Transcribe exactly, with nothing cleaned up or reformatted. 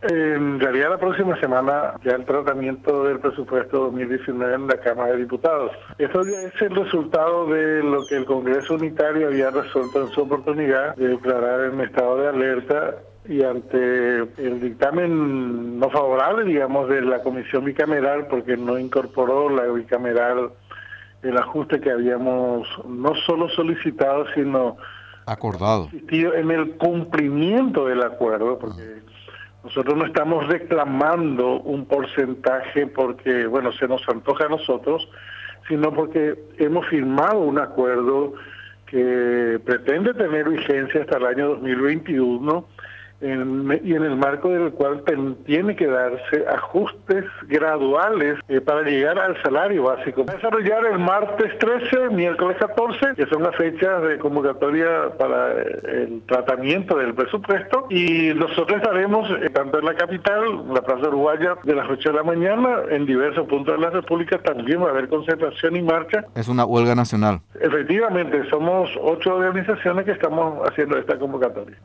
En realidad la próxima semana ya el tratamiento del presupuesto dos mil diecinueve en la Cámara de Diputados. Esto ya es el resultado de lo que el Congreso Unitario había resuelto en su oportunidad de declarar en estado de alerta y ante el dictamen no favorable, digamos, de la Comisión Bicameral, porque no incorporó la bicameral el ajuste que habíamos no solo solicitado, sino acordado insistido en el cumplimiento del acuerdo, porque nosotros no estamos reclamando un porcentaje porque, bueno, se nos antoja a nosotros, sino porque hemos firmado un acuerdo que pretende tener vigencia hasta el año dos mil veintiuno en, y en el marco del cual ten, tiene que darse ajustes graduales eh, para llegar al salario básico. Va a desarrollar el martes trece, miércoles catorce, que son las fechas de convocatoria para el tratamiento del presupuesto, y nosotros estaremos eh, tanto en la capital, en la Plaza Uruguaya, de las ocho de la mañana, en diversos puntos de la República también va a haber concentración y marcha. Es una huelga nacional. Efectivamente, somos ocho organizaciones que estamos haciendo esta convocatoria.